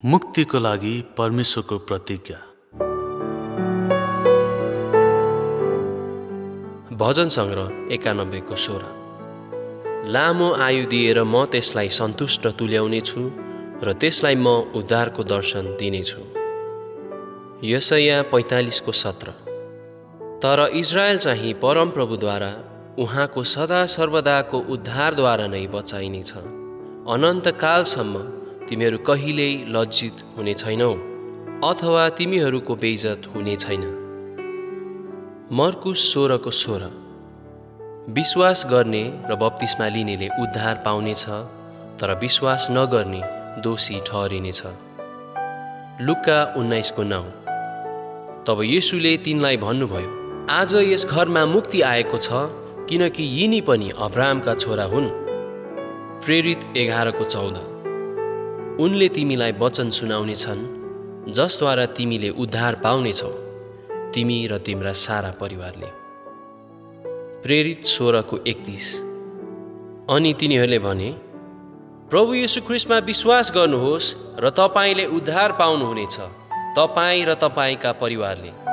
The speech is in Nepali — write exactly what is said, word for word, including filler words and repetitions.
मुक्तिको लागि परमेश्वरको प्रतिज्ञा। भजन सङ्ग्रह एकानब्बेको सोह्र। लामो आयु दिएर म त्यसलाई सन्तुष्ट तुल्याउनेछु र त्यसलाई म उद्धारको दर्शन दिनेछु। यशाया पैँतालिसको सत्र। तर इजरायल चाहिँ परमप्रभुद्वारा, उहाँको सदा सर्वदाको उद्धारद्वारा नै बचाइनेछ। अनन्तकालसम्म तिमीहरू कहिल्यै लज्जित हुने छैनौ, अथवा तिमीहरूको बेइज्जत हुने छैन। मर्कुस सोह्रको सोह्र। विश्वास गर्ने र बप्तिस्मा लिनेले उद्धार पाउनेछ, तर विश्वास नगर्ने दोषी ठहरिनेछ। लुका उन्नाइसको नौ। तब येशूले तिनलाई भन्नुभयो, आज यस घरमा मुक्ति आएको छ, किनकि यिनी पनि अब्राहमका छोरा हुन्। प्रेरित एघारको चौध। उनले तिमीलाई वचन सुनाउने छन्, जसद्वारा तिमीले उद्धार पाउनेछौ, तिमी र तिम्रा सारा परिवारले। प्रेरित सोह्रको एकतिस। अनि तिनीहरूले भने, प्रभु येशू ख्रीष्टमा विश्वास गर्नुहोस् र तपाईँले उद्धार पाउनुहुनेछ, तपाईँ र तपाईँका परिवारले।